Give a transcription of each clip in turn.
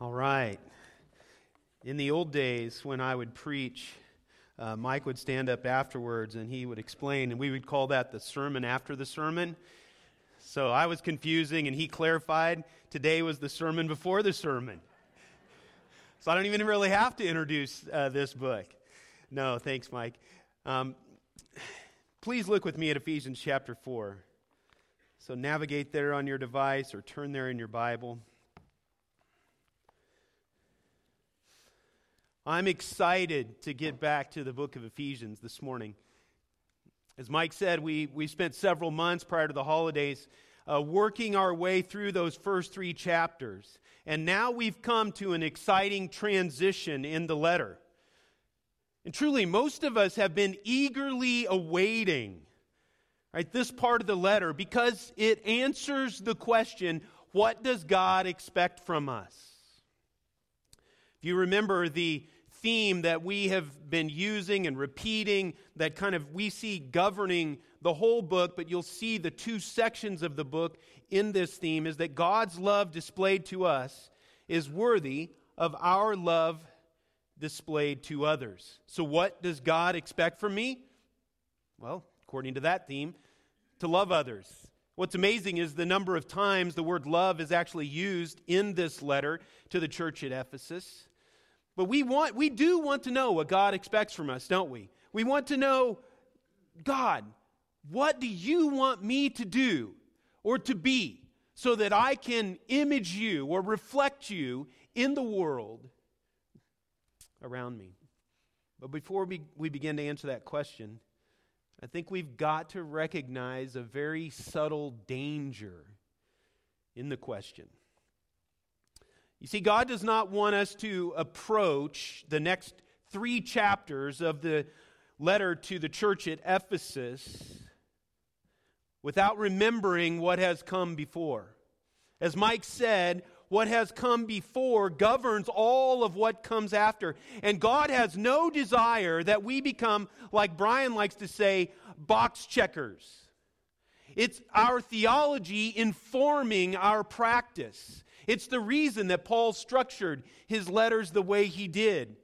All right. In the old days, when I would preach, Mike would stand up afterwards and he would explain, and we would call that the sermon after the sermon. So I was confusing and he clarified. Today was the sermon before the sermon. So I don't even really have to introduce this book. No, thanks, Mike. Please look with me at Ephesians chapter 4. So navigate there on your device or turn there in your Bible. I'm excited to get back to the book of Ephesians this morning. As Mike said, we spent several months prior to the holidays working our way through those first three chapters. And now we've come to an exciting transition in the letter. And truly, most of us have been eagerly awaiting this part of the letter because it answers the question, what does God expect from us? If you remember the theme that we have been using and repeating, that kind of we see governing the whole book, but you'll see the two sections of the book in this theme, is that God's love displayed to us is worthy of our love displayed to others. So what does God expect from me? Well, according to that theme, to love others. What's amazing is the number of times the word love is actually used in this letter to the church at Ephesus. But we do want to know what God expects from us, don't we? We want to know, God, what do you want me to do or to be so that I can image you or reflect you in the world around me? But before we begin to answer that question, I think we've got to recognize a very subtle danger in the question. You see, God does not want us to approach the next three chapters of the letter to the church at Ephesus without remembering what has come before. As Mike said, what has come before governs all of what comes after. And God has no desire that we become, like Brian likes to say, box checkers. It's our theology informing our practice. It's the reason that Paul structured his letters the way he did.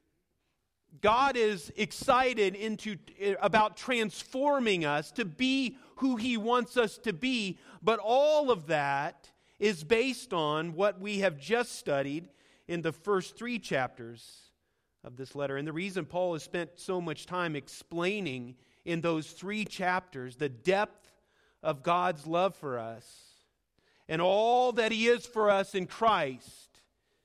God is excited about transforming us to be who he wants us to be, but all of that is based on what we have just studied in the first three chapters of this letter. And the reason Paul has spent so much time explaining in those three chapters the depth of God's love for us and all that he is for us in Christ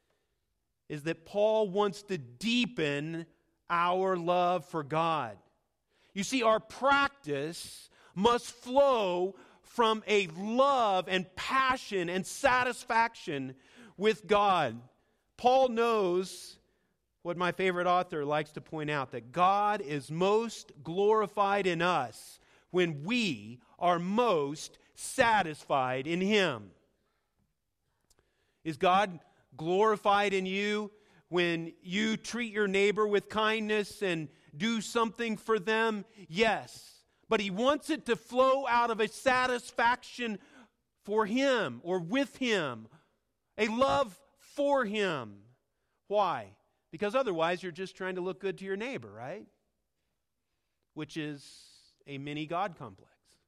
is that Paul wants to deepen our love for God. You see, our practice must flow from a love and passion and satisfaction with God. Paul knows what my favorite author likes to point out, that God is most glorified in us when we are most satisfied in him. Is God glorified in you when you treat your neighbor with kindness and do something for them? Yes. But he wants it to flow out of a satisfaction for him or with him, a love for him. Why? Because otherwise you're just trying to look good to your neighbor, right? Which is a mini God complex.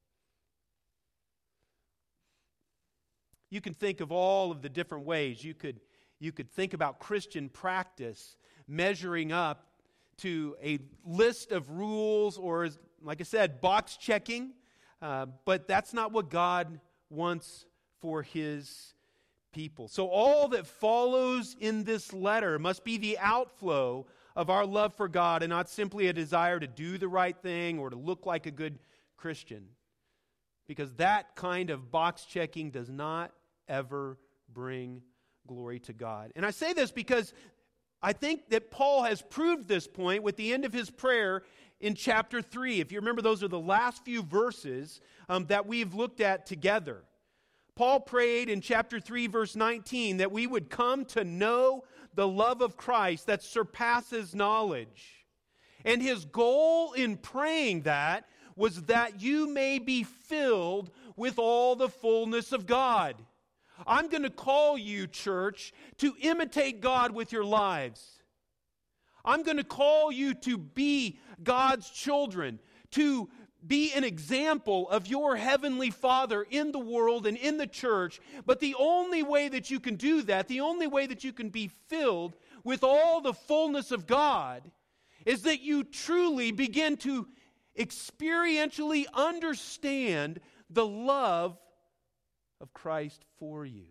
You can think of all of the different ways you could think about Christian practice measuring up to a list of rules or, like I said, box checking. But that's not what God wants for his people. So all that follows in this letter must be the outflow of our love for God and not simply a desire to do the right thing or to look like a good Christian. Because that kind of box checking does not ever bring glory to God. And I say this because I think that Paul has proved this point with the end of his prayer in chapter 3. If you remember, those are the last few verses that we've looked at together. Paul prayed in chapter 3, verse 19, that we would come to know the love of Christ that surpasses knowledge. And his goal in praying that was that you may be filled with all the fullness of God. I'm going to call you, church, to imitate God with your lives. I'm going to call you to be God's children, to be an example of your heavenly Father in the world and in the church. But the only way that you can do that, the only way that you can be filled with all the fullness of God, is that you truly begin to experientially understand the love of Christ for you.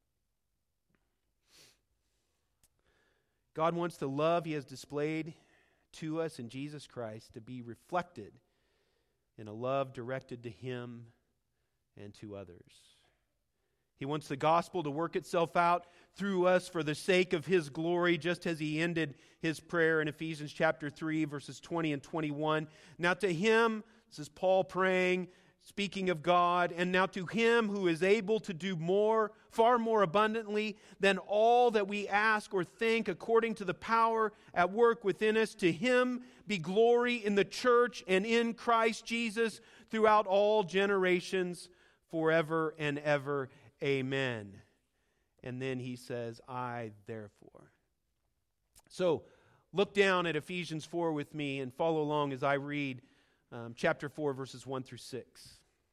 God wants the love He has displayed to us in Jesus Christ to be reflected in a love directed to Him and to others. He wants the gospel to work itself out through us for the sake of His glory, just as He ended His prayer in Ephesians chapter 3, verses 20 and 21. Now to Him, this is Paul praying, speaking of God, and now to Him who is able to do more, far more abundantly than all that we ask or think, according to the power at work within us, to Him be glory in the church and in Christ Jesus throughout all generations, forever and ever. Amen. And then he says, I therefore. So, look down at Ephesians 4 with me and follow along as I read chapter 4, verses 1 through 6.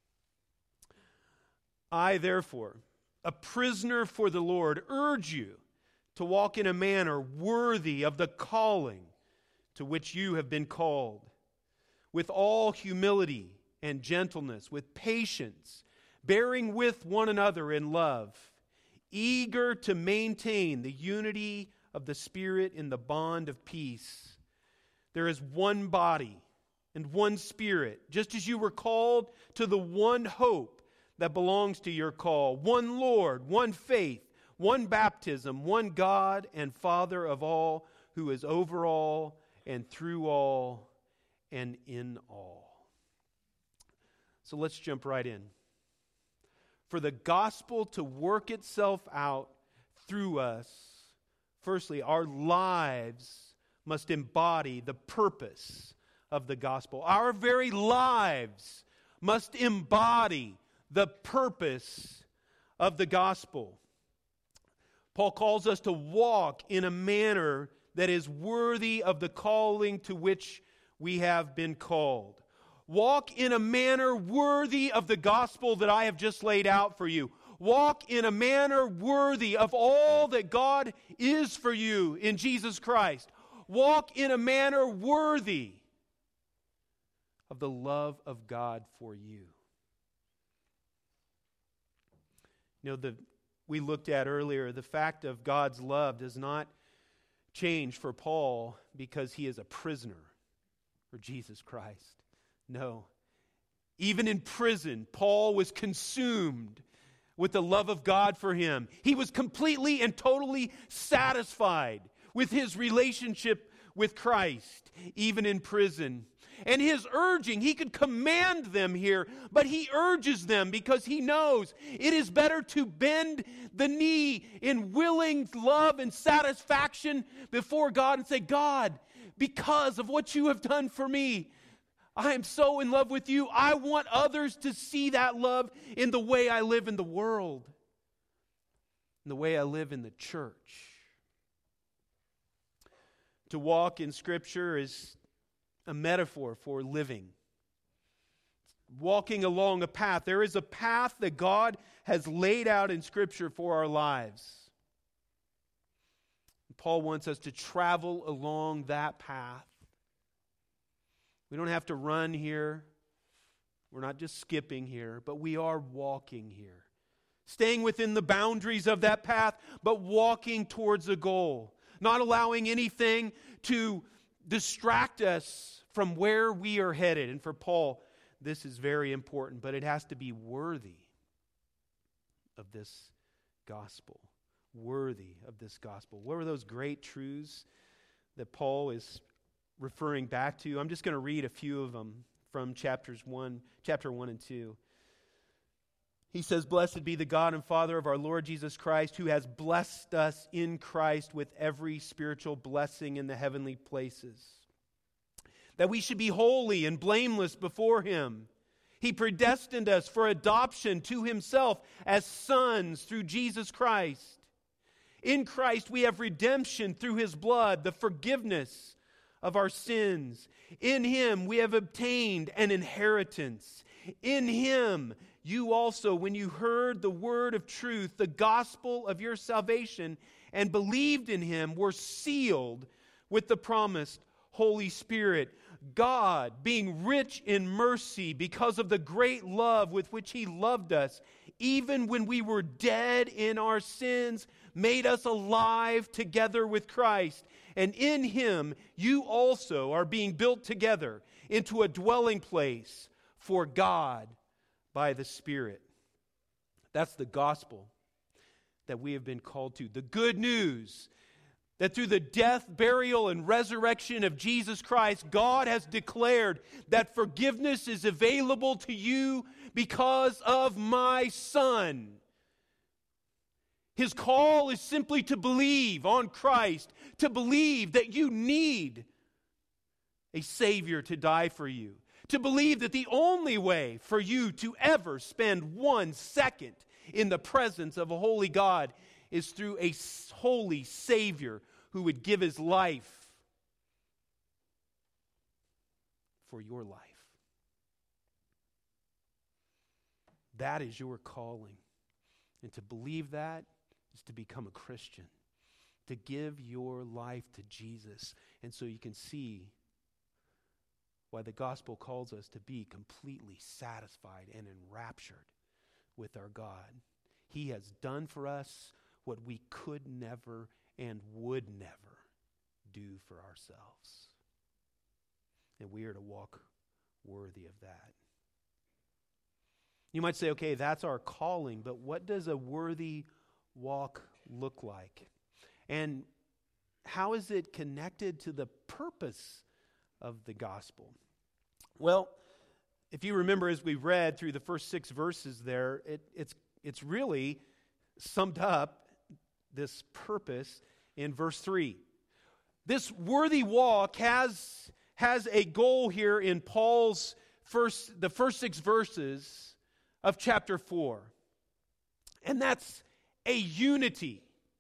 I therefore, a prisoner for the Lord, urge you to walk in a manner worthy of the calling to which you have been called, with all humility and gentleness, with patience, bearing with one another in love, eager to maintain the unity of the Spirit in the bond of peace. There is one body and one Spirit, just as you were called to the one hope that belongs to your call, one Lord, one faith, one baptism, one God and Father of all, who is over all and through all and in all. So let's jump right in. For the gospel to work itself out through us, firstly, our lives must embody the purpose of the gospel. Our very lives must embody the purpose of the gospel. Paul calls us to walk in a manner that is worthy of the calling to which we have been called. Walk in a manner worthy of the gospel that I have just laid out for you. Walk in a manner worthy of all that God is for you in Jesus Christ. Walk in a manner worthy of the love of God for you. You know, we looked at earlier, the fact of God's love does not change for Paul because he is a prisoner for Jesus Christ. No. Even in prison, Paul was consumed with the love of God for him. He was completely and totally satisfied with his relationship with Christ, even in prison. And his urging, he could command them here, but he urges them because he knows it is better to bend the knee in willing love and satisfaction before God and say, God, because of what you have done for me, I am so in love with you. I want others to see that love in the way I live in the world, in the way I live in the church. To walk in Scripture is a metaphor for living. Walking along a path. There is a path that God has laid out in Scripture for our lives. Paul wants us to travel along that path. We don't have to run here. We're not just skipping here, but we are walking here. Staying within the boundaries of that path, but walking towards a goal. Not allowing anything to distract us from where we are headed. And for Paul, this is very important, but it has to be worthy of this gospel. Worthy of this gospel. What were those great truths that Paul is referring back to? I'm just going to read a few of them from chapter 1 and 2. He says, "Blessed be the God and Father of our Lord Jesus Christ, who has blessed us in Christ with every spiritual blessing in the heavenly places, that we should be holy and blameless before Him. He predestined us for adoption to Himself as sons through Jesus Christ. In Christ we have redemption through His blood, the forgiveness of our sins. In Him we have obtained an inheritance. In Him you also, when you heard the word of truth, the gospel of your salvation, and believed in Him, were sealed with the promised Holy Spirit. God, being rich in mercy because of the great love with which He loved us, even when we were dead in our sins, made us alive together with Christ. And in Him you also are being built together into a dwelling place for God by the Spirit. That's the gospel that we have been called to. The good news that through the death, burial, and resurrection of Jesus Christ, God has declared that forgiveness is available to you because of my Son. His call is simply to believe on Christ, to believe that you need a Savior to die for you, to believe that the only way for you to ever spend 1 second in the presence of a holy God is through a holy Savior who would give His life for your life. That is your calling. And to believe that is to become a Christian, to give your life to Jesus. And so you can see why the gospel calls us to be completely satisfied and enraptured with our God. He has done for us what we could never and would never do for ourselves. And we are to walk worthy of that. You might say, okay, that's our calling, but what does a worthy walk look like? And how is it connected to the purpose of the gospel? Well, if you remember as we read through the first 6 verses there, it's really summed up, this purpose, in verse 3. This worthy walk has a goal here in Paul's the first 6 verses of chapter 4. And that's a unity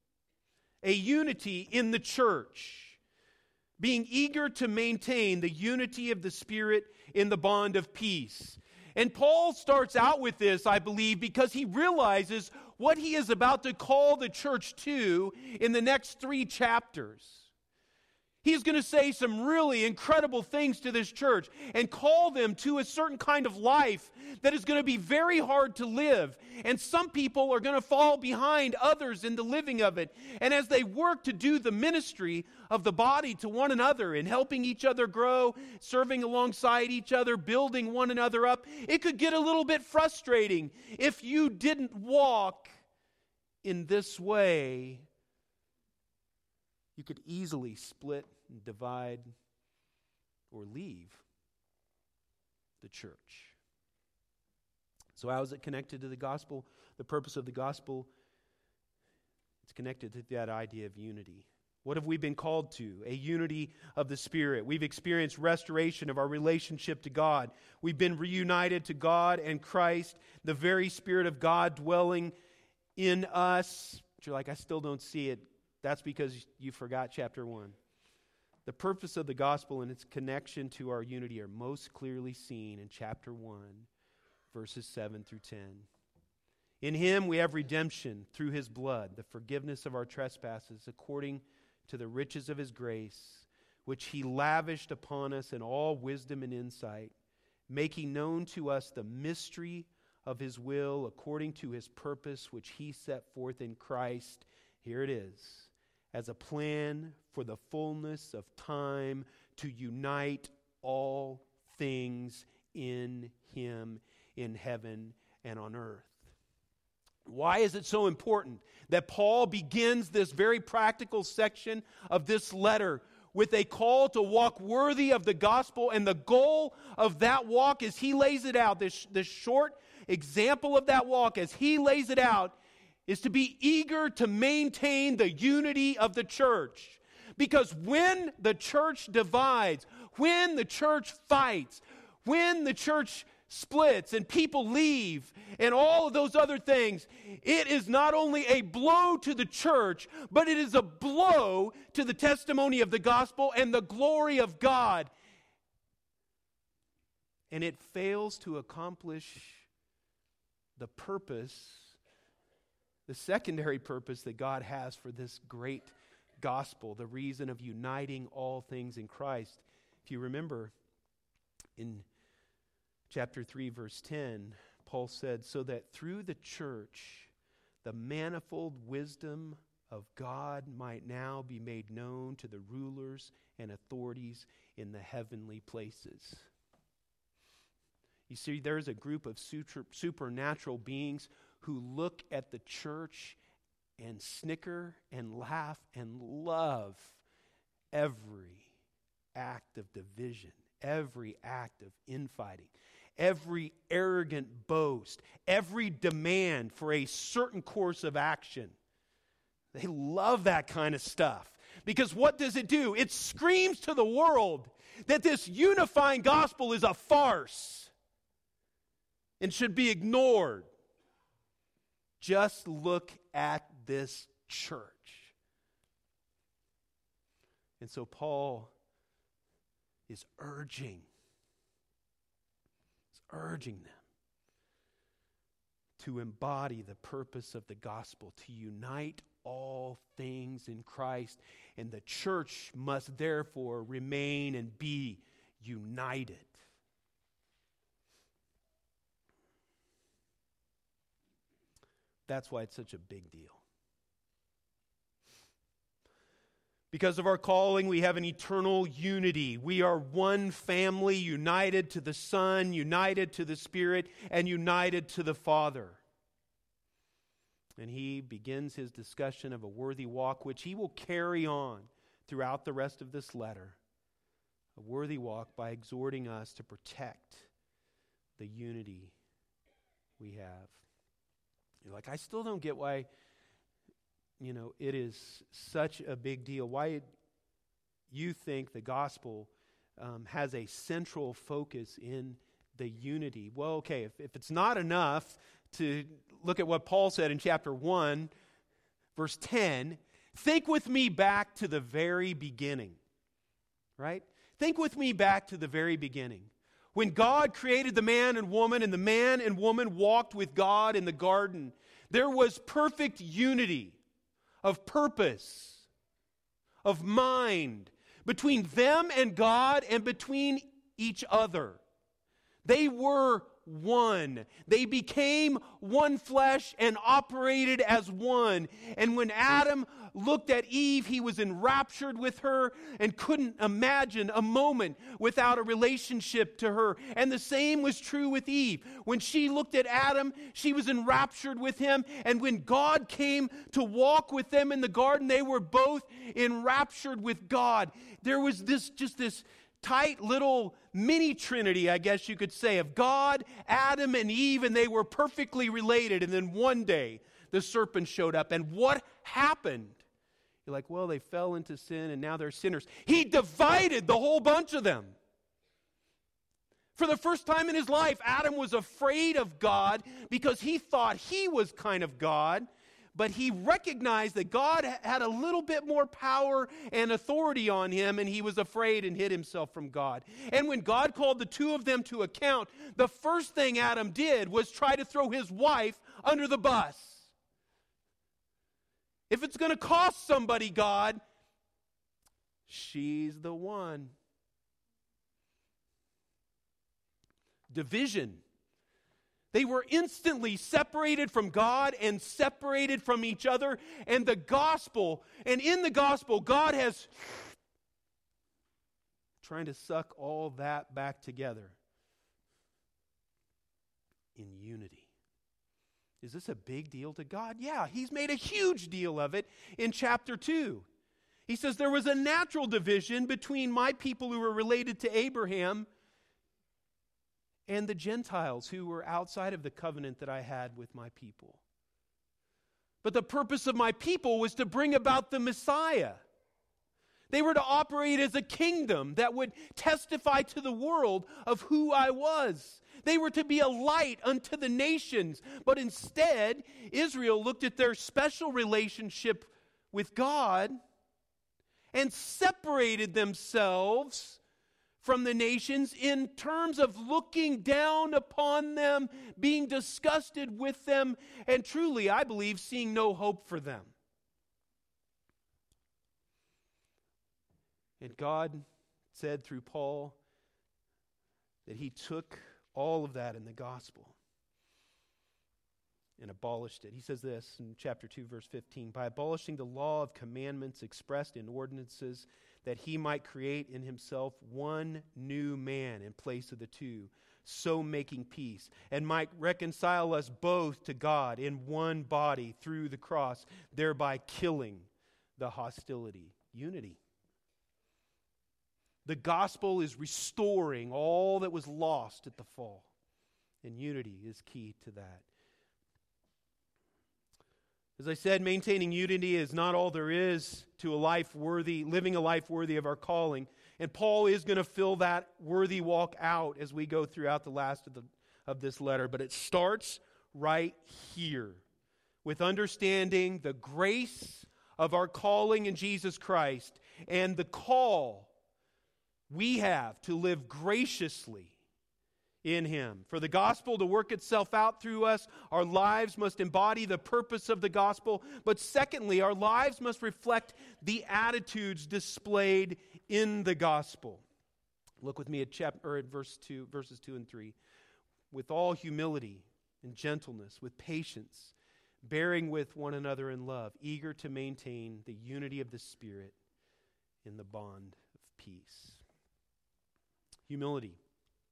in the church, being eager to maintain the unity of the Spirit in the bond of peace. And Paul starts out with this, I believe, because he realizes what he is about to call the church to in the next 3 chapters. He's going to say some really incredible things to this church and call them to a certain kind of life that is going to be very hard to live. And some people are going to fall behind others in the living of it. And as they work to do the ministry of the body to one another and helping each other grow, serving alongside each other, building one another up, it could get a little bit frustrating if you didn't walk in this way. You could easily split and divide or leave the church. So how is it connected to the gospel? The purpose of the gospel, it's connected to that idea of unity. What have we been called to? A unity of the Spirit. We've experienced restoration of our relationship to God. We've been reunited to God and Christ, the very Spirit of God dwelling in us. But you're like, I still don't see it. That's because you forgot chapter 1. The purpose of the gospel and its connection to our unity are most clearly seen in chapter 1, verses 7 through 10. In Him we have redemption through His blood, the forgiveness of our trespasses, according to the riches of His grace, which He lavished upon us in all wisdom and insight, making known to us the mystery of His will, according to His purpose, which He set forth in Christ. Here it is. As a plan for the fullness of time to unite all things in Him in heaven and on earth. Why is it so important that Paul begins this very practical section of this letter with a call to walk worthy of the gospel? And the goal of that walk, as he lays it out, this short example of that walk, as he lays it out, is to be eager to maintain the unity of the church. Because when the church divides, when the church fights, when the church splits and people leave and all of those other things, it is not only a blow to the church, but it is a blow to the testimony of the gospel and the glory of God. And it fails to accomplish the purpose, the secondary purpose that God has for this great gospel, the reason of uniting all things in Christ. If you remember, in chapter 3, verse 10, Paul said, so that through the church, the manifold wisdom of God might now be made known to the rulers and authorities in the heavenly places. You see, there's a group of supernatural beings who look at the church and snicker and laugh and love every act of division, every act of infighting, every arrogant boast, every demand for a certain course of action. They love that kind of stuff. Because what does it do? It screams to the world that this unifying gospel is a farce and should be ignored. Just look at this church. And so Paul is urging them to embody the purpose of the gospel, to unite all things in Christ, and the church must therefore remain and be united. That's why it's such a big deal. Because of our calling, we have an eternal unity. We are one family, united to the Son, united to the Spirit, and united to the Father. And he begins his discussion of a worthy walk, which he will carry on throughout the rest of this letter. A worthy walk by exhorting us to protect the unity we have. You're like, I still don't get why, it is such a big deal. Why you think the gospel has a central focus in the unity. Well, okay, if it's not enough to look at what Paul said in chapter 1, verse 10, think with me back to the very beginning, right? Think with me back to the very beginning. When God created the man and the man and woman walked with God in the garden, there was perfect unity of purpose, of mind, between them and God and between each other. They were one. They became one flesh and operated as one. And when Adam looked at Eve, he was enraptured with her and couldn't imagine a moment without a relationship to her. And the same was true with Eve. When she looked at Adam, she was enraptured with him. And when God came to walk with them in the garden, they were both enraptured with God. There was this tight little mini trinity, I guess you could say, of God, Adam, and Eve, and they were perfectly related. And then one day, the serpent showed up. And what happened? You're like, well, they fell into sin, and now they're sinners. He divided the whole bunch of them. For the first time in his life, Adam was afraid of God because he thought he was kind of God. But he recognized that God had a little bit more power and authority on him, and he was afraid and hid himself from God. And when God called the two of them to account, the first thing Adam did was try to throw his wife under the bus. If it's going to cost somebody, God, she's the one. Division. They were instantly separated from God and separated from each other. And in the gospel, God has trying to suck all that back together in unity. Is this a big deal to God? Yeah, he's made a huge deal of it in chapter 2. He says, there was a natural division between my people who were related to Abraham and the Gentiles who were outside of the covenant that I had with my people. But the purpose of my people was to bring about the Messiah. They were to operate as a kingdom that would testify to the world of who I was. They were to be a light unto the nations. But instead, Israel looked at their special relationship with God and separated themselves from the nations in terms of looking down upon them, being disgusted with them, and truly, I believe, seeing no hope for them. And God said through Paul that he took all of that in the gospel and abolished it. He says this in chapter 2, verse 15, by abolishing the law of commandments expressed in ordinances, that he might create in himself one new man in place of the two, so making peace, and might reconcile us both to God in one body through the cross, thereby killing the hostility. Unity. The gospel is restoring all that was lost at the fall, and unity is key to that. As I said, maintaining unity is not all there is to living a life worthy of our calling. And Paul is going to fill that worthy walk out as we go throughout the last of this letter. But it starts right here with understanding the grace of our calling in Jesus Christ and the call we have to live graciously in Him. For the gospel to work itself out through us, our lives must embody the purpose of the gospel. But secondly, our lives must reflect the attitudes displayed in the gospel. Look with me at verses 2 and 3. With all humility and gentleness, with patience, bearing with one another in love, eager to maintain the unity of the Spirit in the bond of peace. Humility.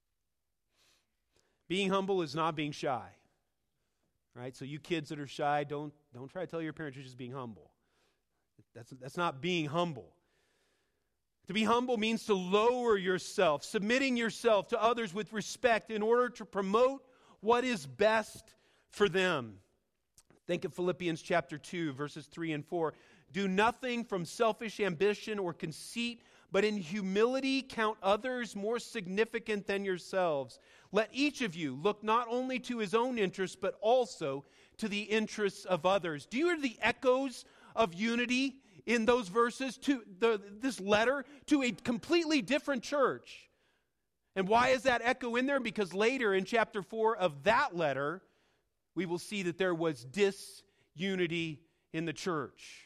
Being humble is not being shy. Right? So you kids that are shy, don't try to tell your parents you're just being humble. That's not being humble. To be humble means to lower yourself, submitting yourself to others with respect in order to promote what is best for them. Think of Philippians chapter 2, verses 3 and 4. Do nothing from selfish ambition or conceit, but in humility count others more significant than yourselves. Let each of you look not only to his own interests, but also to the interests of others. Do you hear the echoes of unity in those verses, to this letter to a completely different church? And why is that echo in there? Because later in chapter 4 of that letter, we will see that there was disunity in the church.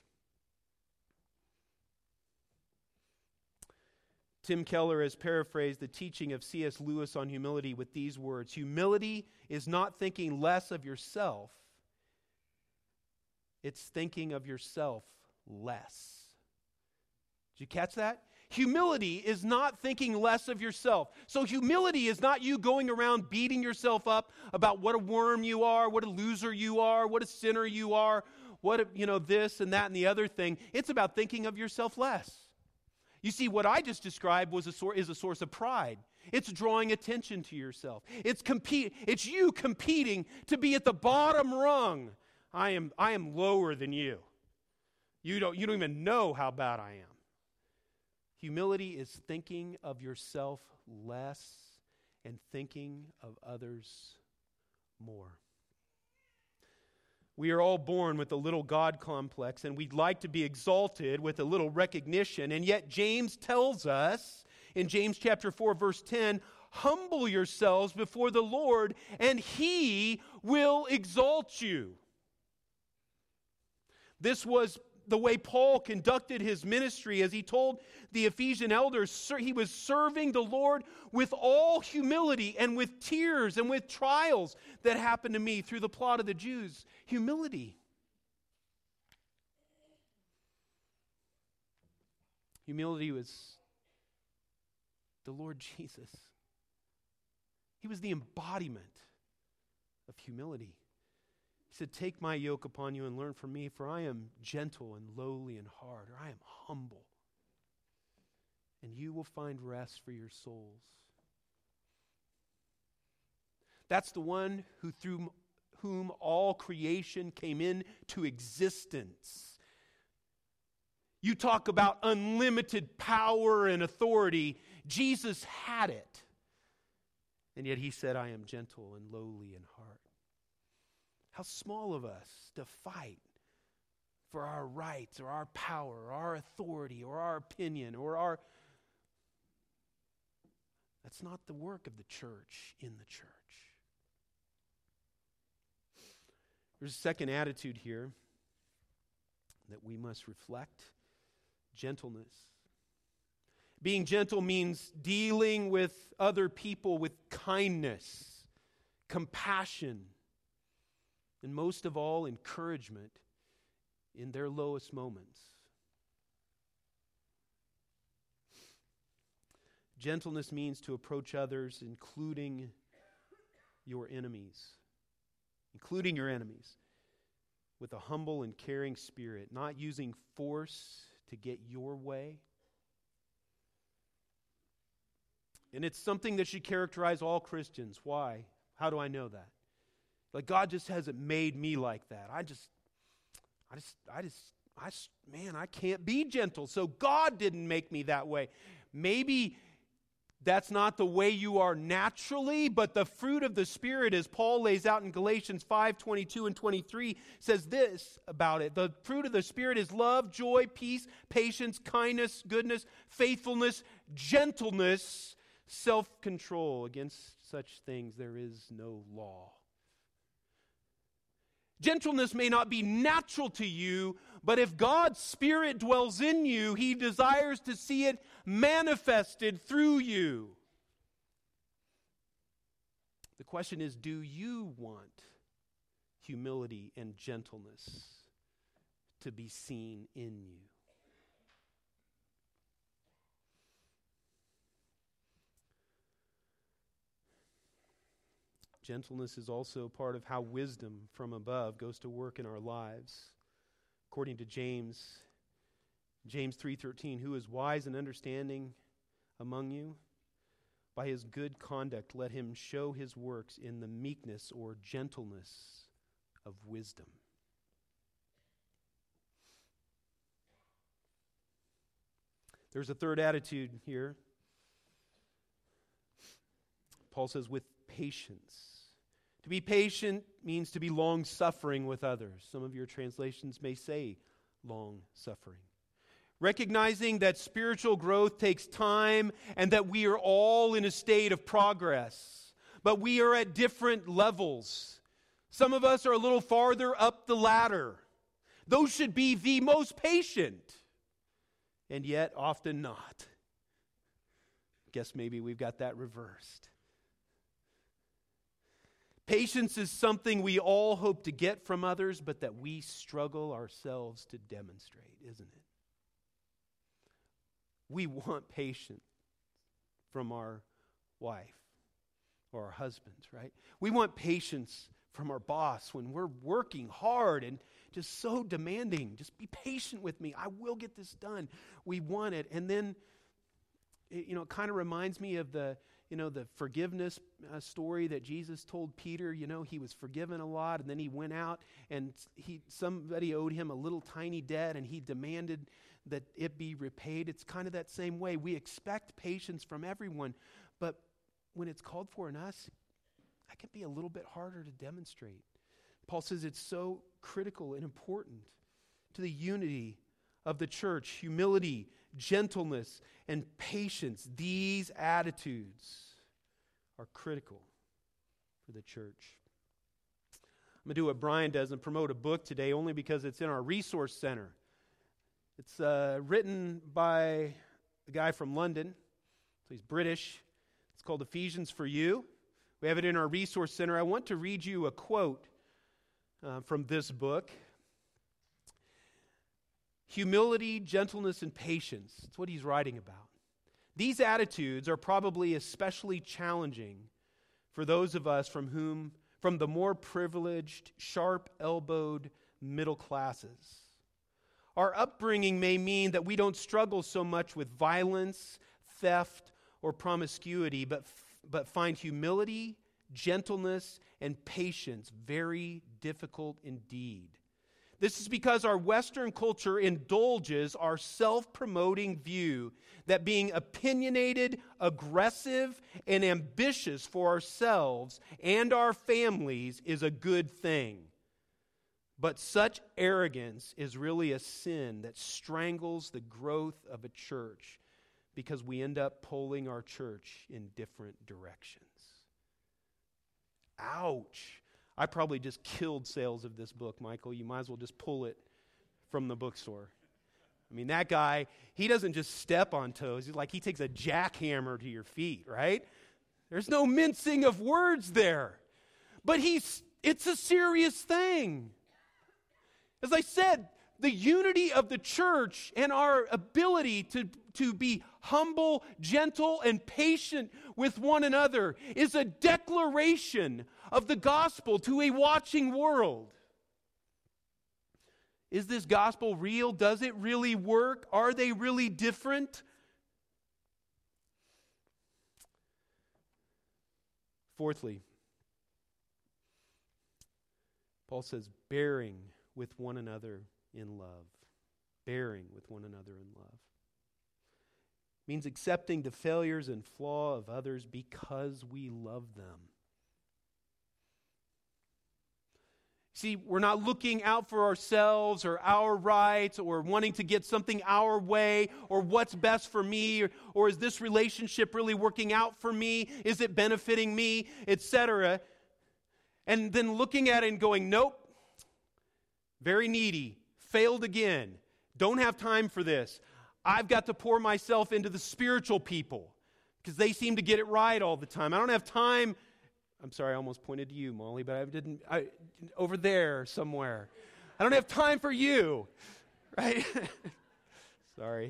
Tim Keller has paraphrased the teaching of C.S. Lewis on humility with these words: humility is not thinking less of yourself, it's thinking of yourself less. Did you catch that? Humility is not thinking less of yourself. So humility is not you going around beating yourself up about what a worm you are, what a loser you are, what a sinner you are, this and that and the other thing. It's about thinking of yourself less. You see, what I just described is a source of pride. It's drawing attention to yourself. It's you competing to be at the bottom rung. I am lower than you. You don't even know how bad I am. Humility is thinking of yourself less and thinking of others more. We are all born with a little God complex, and we'd like to be exalted with a little recognition. And yet James tells us in James chapter 4, verse 10, humble yourselves before the Lord, and He will exalt you. This was the way Paul conducted his ministry as he told the Ephesian elders. He was serving the Lord with all humility and with tears and with trials that happened to me through the plot of the Jews. Humility. Humility was the Lord Jesus. He was the embodiment of humility. He said, take my yoke upon you and learn from me, for I am gentle and lowly in heart, or I am humble, and you will find rest for your souls. That's the one through whom all creation came into existence. You talk about unlimited power and authority. Jesus had it. And yet he said, I am gentle and lowly in heart. How small of us to fight for our rights or our power or our authority or our opinion or our... That's not the work of the church in the church. There's a second attitude here that we must reflect. Gentleness. Being gentle means dealing with other people with kindness, compassion, and most of all, encouragement in their lowest moments. Gentleness means to approach others, including your enemies, with a humble and caring spirit, not using force to get your way. And it's something that should characterize all Christians. Why? How do I know that? Like, God just hasn't made me like that. I can't be gentle, so God didn't make me that way. Maybe that's not the way you are naturally, but the fruit of the Spirit, as Paul lays out in Galatians 5:22 and 23, says this about it. The fruit of the Spirit is love, joy, peace, patience, kindness, goodness, faithfulness, gentleness, self-control. Against such things there is no law. Gentleness may not be natural to you, but if God's Spirit dwells in you, He desires to see it manifested through you. The question is, do you want humility and gentleness to be seen in you? Gentleness is also part of how wisdom from above goes to work in our lives. According to James 3:13, who is wise and understanding among you? By his good conduct, let him show his works in the meekness or gentleness of wisdom. There's a third attitude here. Paul says, with patience. To be patient means to be long-suffering with others. Some of your translations may say long-suffering. Recognizing that spiritual growth takes time and that we are all in a state of progress, but we are at different levels. Some of us are a little farther up the ladder. Those should be the most patient, and yet often not. Guess maybe we've got that reversed. Patience is something we all hope to get from others, but that we struggle ourselves to demonstrate, isn't it? We want patience from our wife or our husbands, right? We want patience from our boss when we're working hard and just so demanding. Just be patient with me. I will get this done. We want it. And then, it kind of reminds me of the forgiveness story that Jesus told Peter. He was forgiven a lot, and then he went out, and somebody owed him a little tiny debt, and he demanded that it be repaid. It's kind of that same way. We expect patience from everyone, but when it's called for in us, that can be a little bit harder to demonstrate. Paul says it's so critical and important to the unity of the church. Humility, gentleness, and patience. These attitudes are critical for the church. I'm going to do what Brian does and promote a book today only because it's in our resource center. It's written by a guy from London, so he's British. It's called Ephesians for You. We have it in our resource center. I want to read you a quote from this book. Humility, gentleness, and patience. That's what he's writing about. These attitudes are probably especially challenging for those of us from the more privileged, sharp-elbowed middle classes. Our upbringing may mean that we don't struggle so much with violence, theft, or promiscuity, but find humility, gentleness, and patience very difficult indeed. This is because our Western culture indulges our self-promoting view that being opinionated, aggressive, and ambitious for ourselves and our families is a good thing. But such arrogance is really a sin that strangles the growth of a church because we end up pulling our church in different directions. Ouch! I probably just killed sales of this book, Michael. You might as well just pull it from the bookstore. I mean, that guy, he doesn't just step on toes. He's like he takes a jackhammer to your feet, right? There's no mincing of words there. But it's a serious thing. As I said, the unity of the church and our ability to be humble, gentle, and patient with one another is a declaration of the gospel to a watching world. Is this gospel real? Does it really work? Are they really different? Fourthly, Paul says, bearing with one another in love. Bearing with one another in love. Means accepting the failures and flaw of others because we love them. See, we're not looking out for ourselves or our rights or wanting to get something our way or what's best for me or is this relationship really working out for me? Is it benefiting me? Etc. And then looking at it and going, nope, very needy, failed again, don't have time for this. I've got to pour myself into the spiritual people because they seem to get it right all the time. I don't have time. I'm sorry, I almost pointed to you, Molly, but over there somewhere. I don't have time for you, right? Sorry.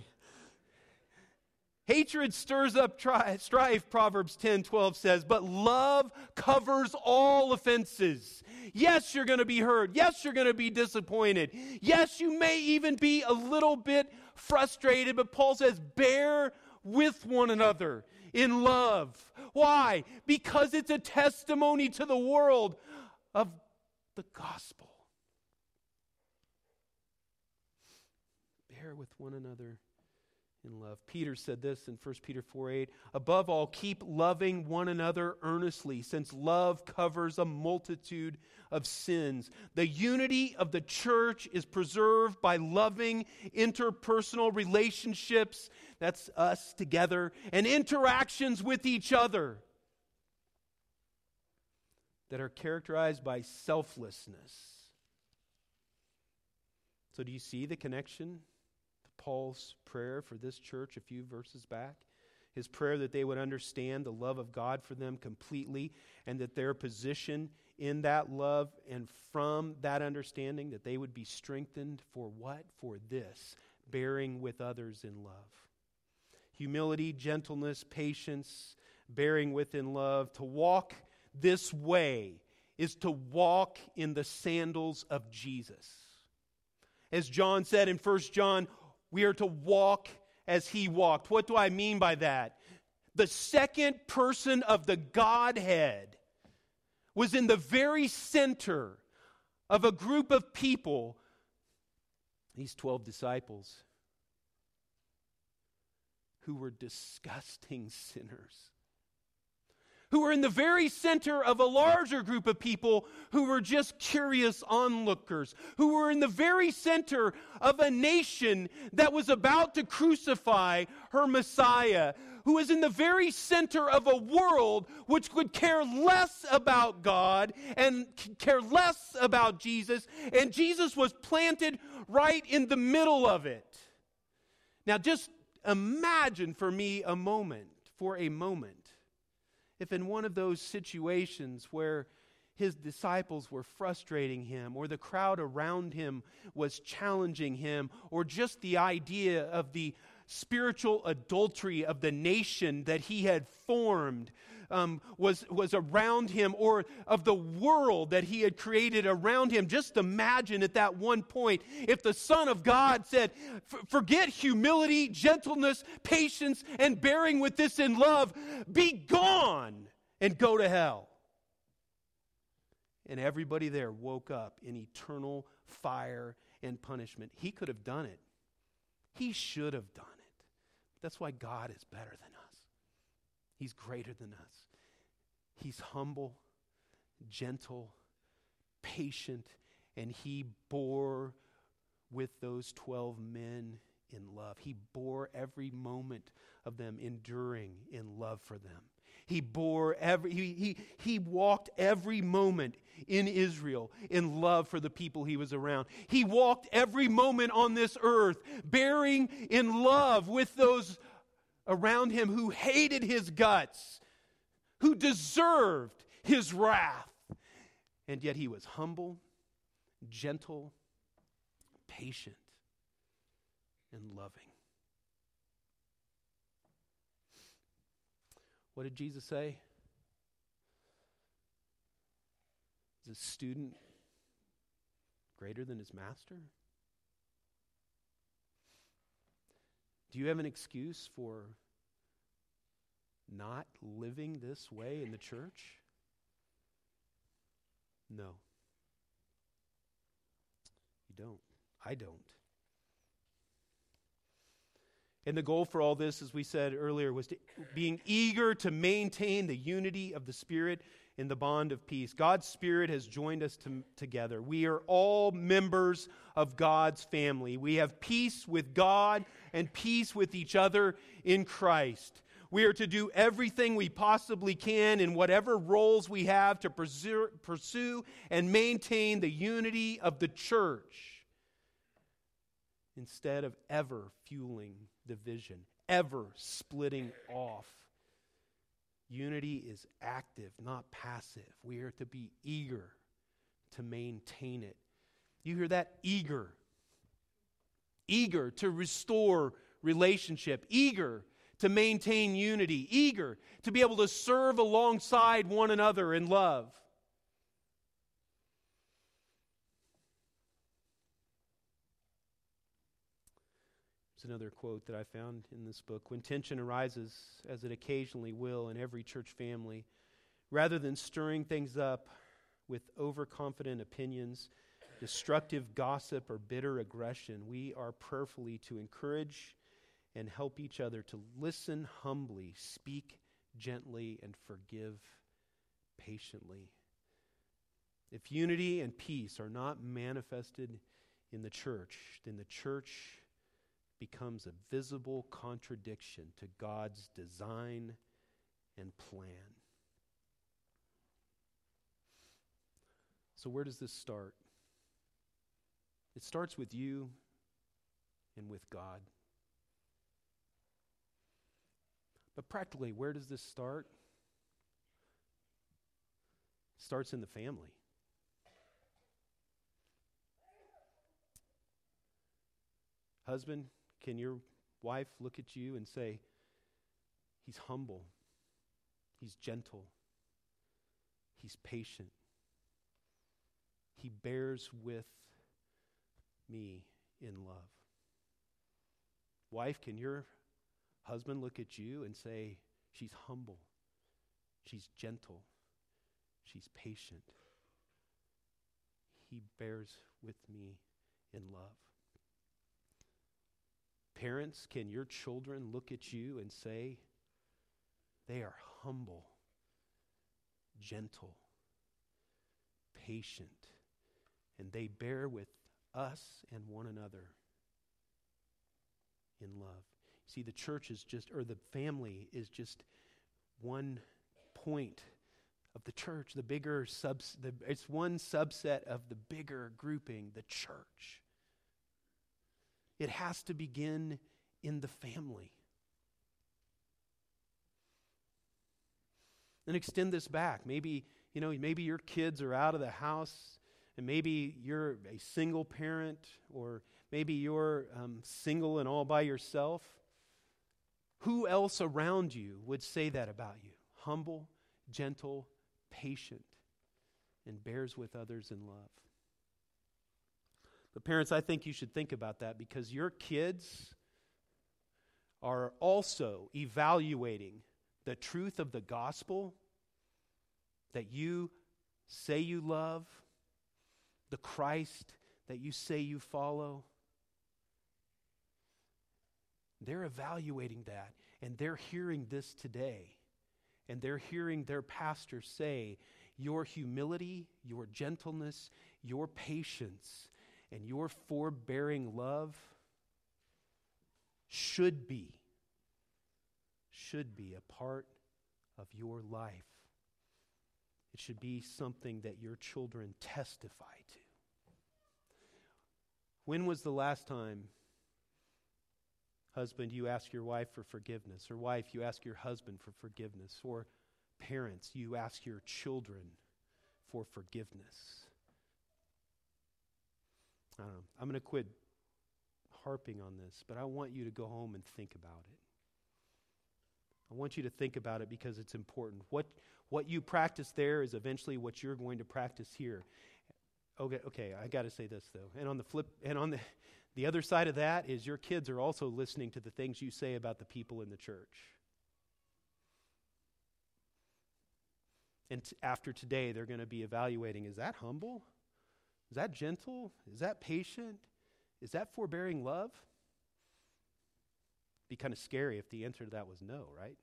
Hatred stirs up strife, Proverbs 10:12 says, but love covers all offenses. Yes, you're going to be hurt. Yes, you're going to be disappointed. Yes, you may even be a little bit frustrated, but Paul says, bear with one another in love. Why? Because it's a testimony to the world of the gospel. Bear with one another in love. Peter said this in 1 Peter 4:8, above all, keep loving one another earnestly, since love covers a multitude of sins. The unity of the church is preserved by loving interpersonal relationships, that's us together, and interactions with each other that are characterized by selflessness. So do you see the connection? Paul's prayer for this church a few verses back. His prayer that they would understand the love of God for them completely and that their position in that love and from that understanding that they would be strengthened for what? For this, bearing with others in love. Humility, gentleness, patience, bearing with in love. To walk this way is to walk in the sandals of Jesus. As John said in 1 John, we are to walk as he walked. What do I mean by that? The second person of the Godhead was in the very center of a group of people, these 12 disciples, who were disgusting sinners, who were in the very center of a larger group of people who were just curious onlookers, who were in the very center of a nation that was about to crucify her Messiah, who was in the very center of a world which would care less about God and care less about Jesus, and Jesus was planted right in the middle of it. Now just imagine for a moment, if in one of those situations where his disciples were frustrating him, or the crowd around him was challenging him, or just the idea of the spiritual adultery of the nation that he had formed was around him, or of the world that he had created around him. Just imagine at that one point if the Son of God said, forget humility, gentleness, patience, and bearing with this in love. Be gone and go to hell. and everybody there woke up in eternal fire and punishment. He could have done it. He should have done it. That's why God is better than us. He's greater than us. He's humble, gentle, patient, and he bore with those 12 men in love. He bore every moment of them, enduring in love for them. He walked every moment in Israel in love for the people he was around. He walked every moment on this earth bearing in love with those around him who hated his guts, who deserved his wrath. And yet he was humble, gentle, patient, and loving. What did Jesus say? Is a student greater than his master? Do you have an excuse for not living this way in the church? No. You don't. I don't. And the goal for all this, as we said earlier, was being eager to maintain the unity of the Spirit in the bond of peace. God's Spirit has joined us together. We are all members of God's family. We have peace with God and peace with each other in Christ. We are to do everything we possibly can in whatever roles we have to pursue and maintain the unity of the church instead of ever fueling division, ever splitting off. Unity is active, not passive. We are to be eager to maintain it. You hear that? Eager. Eager to restore relationship. Eager to maintain unity. Eager to be able to serve alongside one another in love. Another quote that I found in this book. When tension arises, as it occasionally will in every church family, rather than stirring things up with overconfident opinions, destructive gossip, or bitter aggression, we are prayerfully to encourage and help each other to listen humbly, speak gently, and forgive patiently. If unity and peace are not manifested in the church, then the church becomes a visible contradiction to God's design and plan. So where does this start? It starts with you and with God. But practically, where does this start? It starts in the family. Husband, can your wife look at you and say, he's humble, he's gentle, he's patient, he bears with me in love? Wife, can your husband look at you and say, she's humble, she's gentle, she's patient, he bears with me in love? Parents, can your children look at you and say, they are humble, gentle, patient, and they bear with us and one another in love? See, the church is just, or the family is just one point of the church. The bigger it's one subset of the bigger grouping, the church. It has to begin in the family. And extend this back. Maybe your kids are out of the house, and maybe you're a single parent, or maybe you're single and all by yourself. Who else around you would say that about you? Humble, gentle, patient, and bears with others in love. But parents, I think you should think about that, because your kids are also evaluating the truth of the gospel that you say you love, the Christ that you say you follow, they're evaluating that, and they're hearing this today. And they're hearing their pastor say, your humility, your gentleness, your patience, and your forbearing love should be a part of your life. It should be something that your children testify to. When was the last time, husband, you ask your wife for forgiveness, or wife, you ask your husband for forgiveness, or parents, you ask your children for forgiveness? I don't know. I'm going to quit harping on this, but I want you to go home and think about it. I want you to think about it because it's important. What you practice there is eventually what you're going to practice here. Okay, I got to say this though. And on the other side of that is your kids are also listening to the things you say about the people in the church. And after today, they're going to be evaluating, is that humble? Is that gentle? Is that patient? Is that forbearing love? It'd be kind of scary if the answer to that was no, right?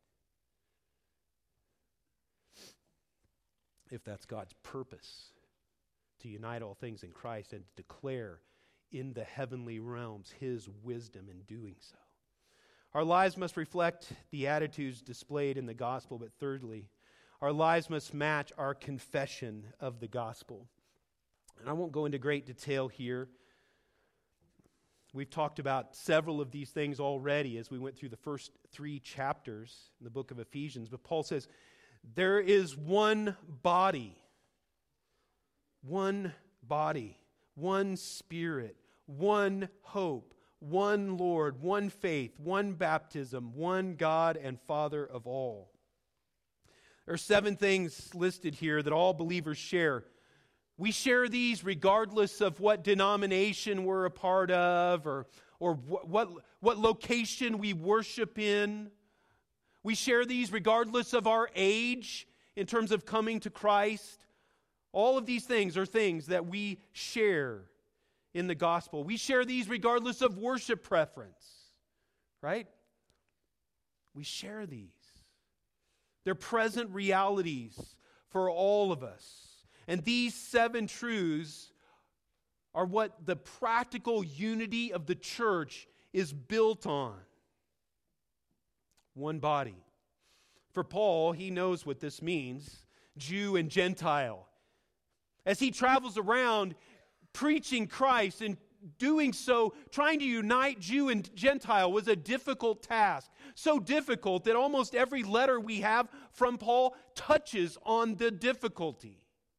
If that's God's purpose, to unite all things in Christ and to declare in the heavenly realms His wisdom in doing so. Our lives must reflect the attitudes displayed in the gospel, but thirdly, our lives must match our confession of the gospel. And I won't go into great detail here. We've talked about several of these things already as we went through the first 3 chapters in the book of Ephesians. But Paul says, there is one body, one Spirit, one hope, one Lord, one faith, one baptism, one God and Father of all. There are 7 things listed here that all believers share. We share these regardless of what denomination we're a part of or what location we worship in. We share these regardless of our age in terms of coming to Christ. All of these things are things that we share in the gospel. We share these regardless of worship preference, right? We share these. They're present realities for all of us. And these 7 truths are what the practical unity of the church is built on. One body. For Paul, he knows what this means, Jew and Gentile. As he travels around preaching Christ and doing so, trying to unite Jew and Gentile was a difficult task. So difficult that almost every letter we have from Paul touches on the difficulty.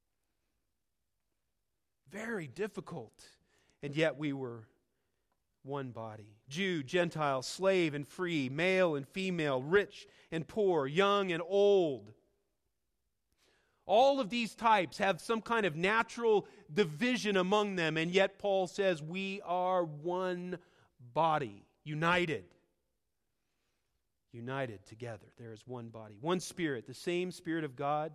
Very difficult. And yet we were one body. Jew, Gentile, slave and free, male and female, rich and poor, young and old. All of these types have some kind of natural division among them, and yet Paul says we are one body, united. United together. There is one body, one Spirit, the same Spirit of God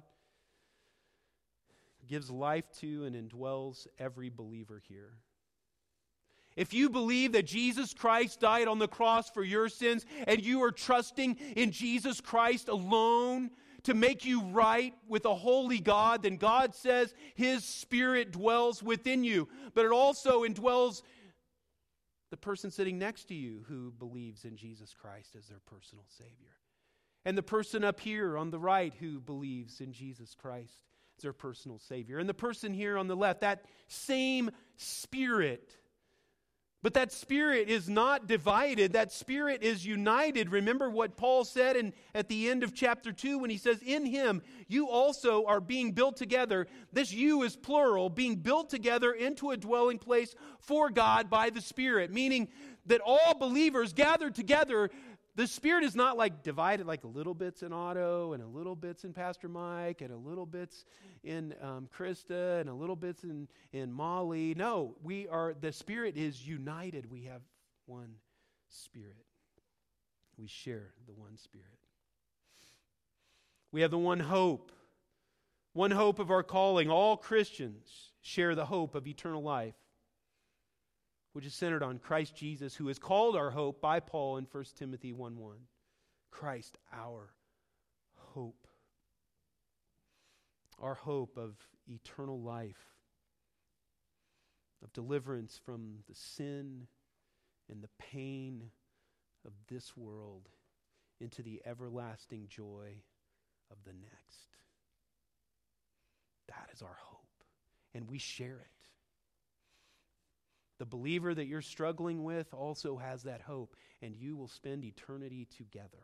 gives life to and indwells every believer here. If you believe that Jesus Christ died on the cross for your sins and you are trusting in Jesus Christ alone to make you right with a holy God, then God says His Spirit dwells within you. But it also indwells the person sitting next to you who believes in Jesus Christ as their personal Savior. And the person up here on the right who believes in Jesus Christ as their personal Savior. And the person here on the left, that same Spirit. But that Spirit is not divided. That Spirit is united. Remember what Paul said at the end of chapter 2 when he says, in Him you also are being built together. This you is plural, being built together into a dwelling place for God by the Spirit. Meaning that all believers gathered together, the Spirit is not like divided like little bits in Otto and a little bits in Pastor Mike and a little bits in Krista and a little bits in Molly. No, the Spirit is united. We have one Spirit. We share the one Spirit. We have the one hope. One hope of our calling. All Christians share the hope of eternal life, which is centered on Christ Jesus, who is called our hope by Paul in 1 Timothy 1:1. Christ, our hope. Our hope of eternal life, of deliverance from the sin and the pain of this world into the everlasting joy of the next. That is our hope, and we share it. The believer that you're struggling with also has that hope, and you will spend eternity together.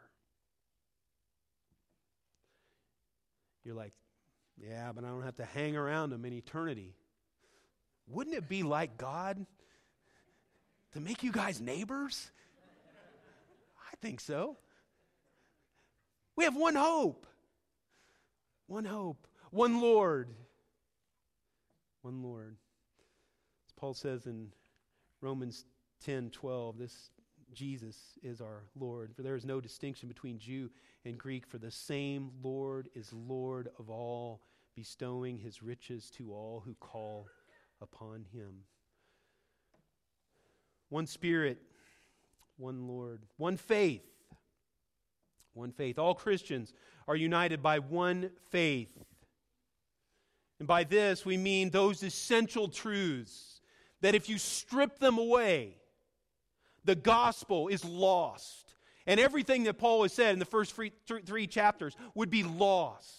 You're like, yeah, but I don't have to hang around him in eternity. Wouldn't it be like God to make you guys neighbors? I think so. We have one hope. One hope. One Lord. One Lord. As Paul says in Romans 10:12, this Jesus is our Lord. For there is no distinction between Jew and Greek, for the same Lord is Lord of all, bestowing his riches to all who call upon him. One Spirit, one Lord, one faith. One faith. All Christians are united by one faith. And by this we mean those essential truths that if you strip them away, the gospel is lost. And everything that Paul has said in the first three chapters would be lost.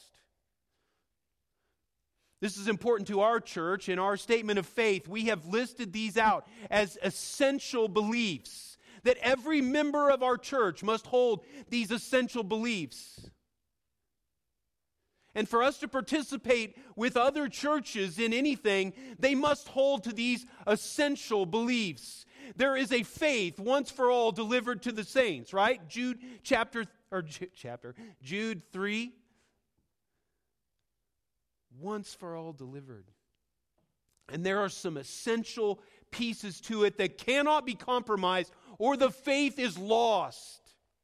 This is important to our church. In our statement of faith, we have listed these out as essential beliefs, that every member of our church must hold these essential beliefs. And for us to participate with other churches in anything, they must hold to these essential beliefs. There is a faith once for all delivered to the saints, right? Jude 3. Once for all delivered. And there are some essential pieces to it that cannot be compromised, or the faith is lost.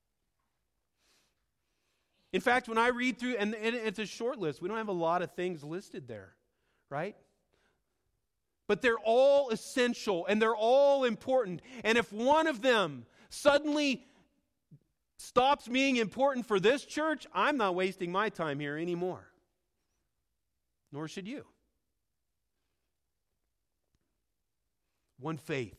In fact, when I read through, and it's a short list, we don't have a lot of things listed there, right? But they're all essential and they're all important. And if one of them suddenly stops being important for this church, I'm not wasting my time here anymore. Nor should you. One faith.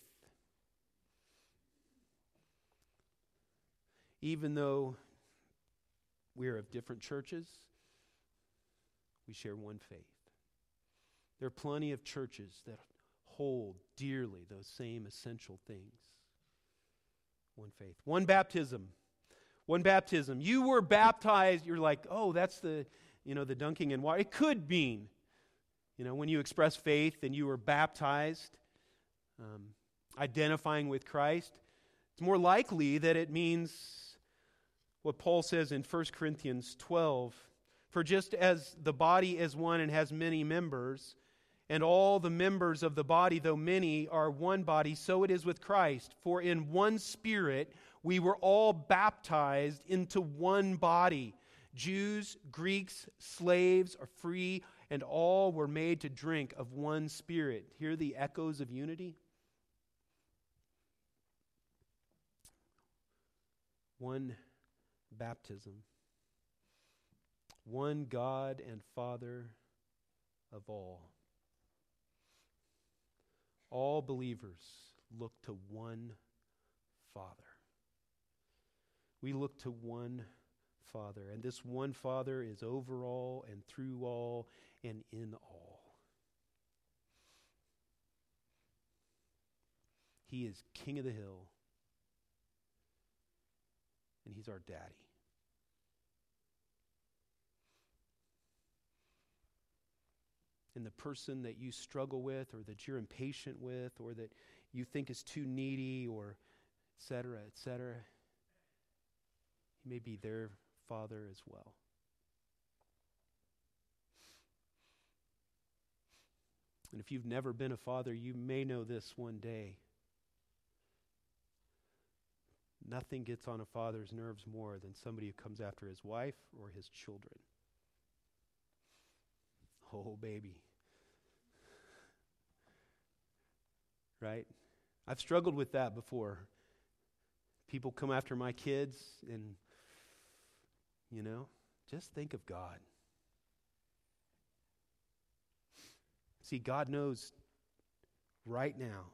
Even though we're of different churches, we share one faith. There are plenty of churches that hold dearly those same essential things. One faith. One baptism. One baptism. You were baptized, you're like, oh, that's the dunking in water. It could mean, when you express faith and you were baptized, identifying with Christ. It's more likely that it means what Paul says in 1 Corinthians 12. For just as the body is one and has many members, and all the members of the body, though many, are one body, so it is with Christ. For in one Spirit we were all baptized into one body. Jews, Greeks, slaves, or free, and all were made to drink of one Spirit. Hear the echoes of unity? One baptism. One God and Father of all. All believers look to one Father. We look to one Father, and this one Father is over all and through all and in all. He is King of the hill, and He's our daddy. And the person that you struggle with, or that you're impatient with, or that you think is too needy, or et cetera, He may be their Father as well. And if you've never been a father, you may know this one day. Nothing gets on a father's nerves more than somebody who comes after his wife or his children. Oh, baby. Right? I've struggled with that before. People come after my kids and, just think of God. See, God knows right now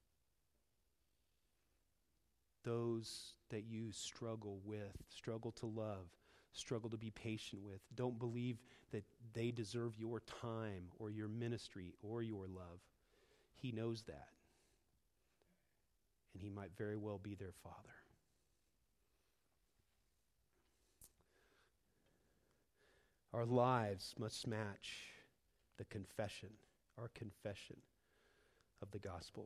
those that you struggle with, struggle to love, struggle to be patient with. Don't believe that they deserve your time or your ministry or your love. He knows that. And He might very well be their Father. Our lives must match our confession of the gospel.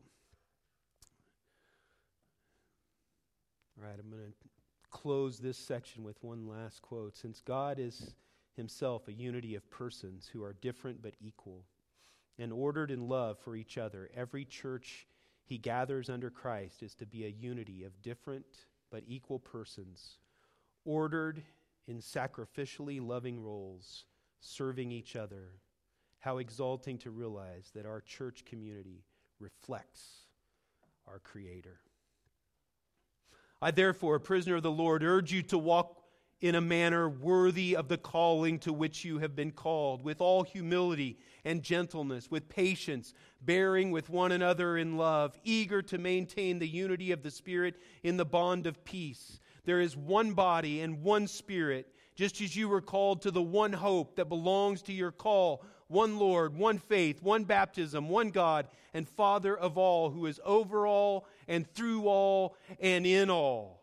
All right, I'm going to close this section with one last quote. Since God is Himself a unity of persons who are different but equal and ordered in love for each other, every church He gathers under Christ is to be a unity of different but equal persons, ordered in sacrificially loving roles, serving each other. How exalting to realize that our church community reflects our Creator. I therefore, a prisoner of the Lord, urge you to walk in a manner worthy of the calling to which you have been called, with all humility and gentleness, with patience, bearing with one another in love, eager to maintain the unity of the Spirit in the bond of peace. There is one body and one Spirit, just as you were called to the one hope that belongs to your call, one Lord, one faith, one baptism, one God and Father of all, who is over all and through all and in all.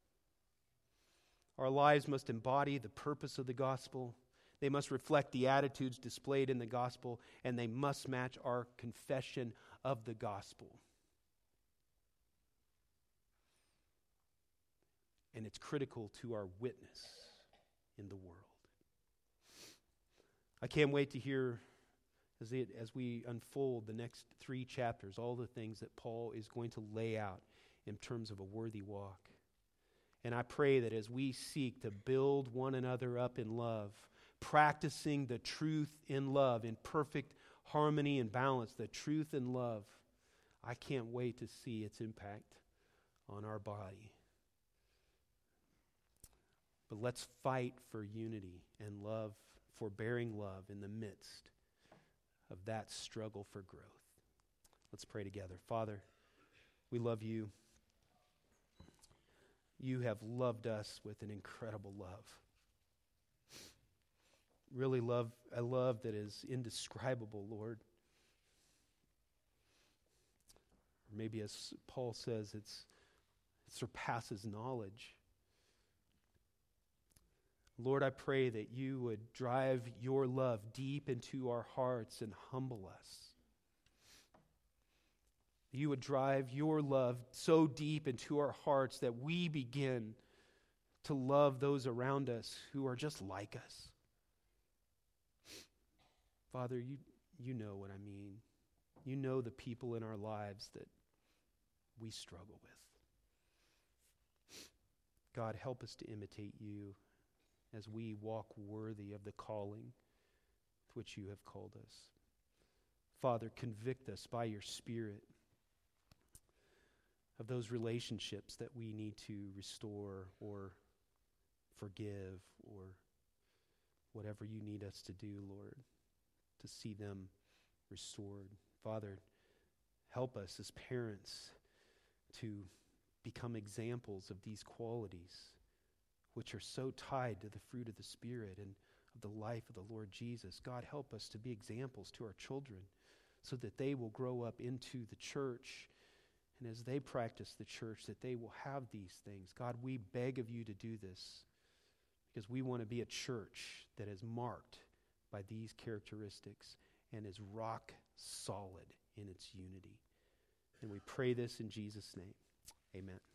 Our lives must embody the purpose of the gospel. They must reflect the attitudes displayed in the gospel, and they must match our confession of the gospel. And it's critical to our witness in the world. I can't wait to hear, as we unfold the next 3 chapters, all the things that Paul is going to lay out in terms of a worthy walk. And I pray that as we seek to build one another up in love, practicing the truth in love, in perfect harmony and balance, the truth in love, I can't wait to see its impact on our body. But let's fight for unity and love, forbearing love in the midst of that struggle for growth. Let's pray together. Father, we love you. You have loved us with an incredible love. Really a love that is indescribable, Lord. Or maybe as Paul says, it surpasses knowledge. Lord, I pray that you would drive your love deep into our hearts and humble us. You would drive your love so deep into our hearts that we begin to love those around us who are just like us. Father, you know what I mean. You know the people in our lives that we struggle with. God, help us to imitate you as we walk worthy of the calling to which you have called us. Father, convict us by your Spirit of those relationships that we need to restore or forgive or whatever you need us to do, Lord, to see them restored. Father, help us as parents to become examples of these qualities which are so tied to the fruit of the Spirit and of the life of the Lord Jesus. God, help us to be examples to our children so that they will grow up into the church, and as they practice the church, that they will have these things. God, we beg of you to do this because we want to be a church that is marked by these characteristics and is rock solid in its unity. And we pray this in Jesus' name. Amen.